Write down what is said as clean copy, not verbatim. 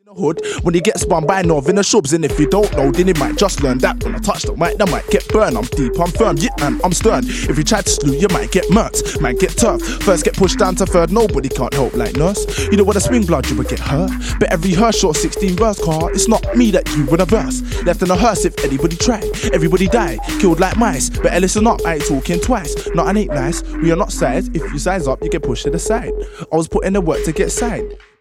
Hood when you get spun by Northern Shubs, and if you don't know, then you might just learn that when I touch the mic, that might get burned. I'm deep, I'm firm, yeah, and I'm stern. If you try to slew, you might get murked, might get tough. First get pushed down to third, nobody can't help like nurse. You know when I swing blood, you would get hurt. But every hearse short 16 verse car, it's not me that you would have verse. Left in a hearse if anybody tried, everybody died, killed like mice. But listen up, I ain't talking twice. No, I ain't nice, we are not size. If you size up, you get pushed to the side. I was putting the work to get signed.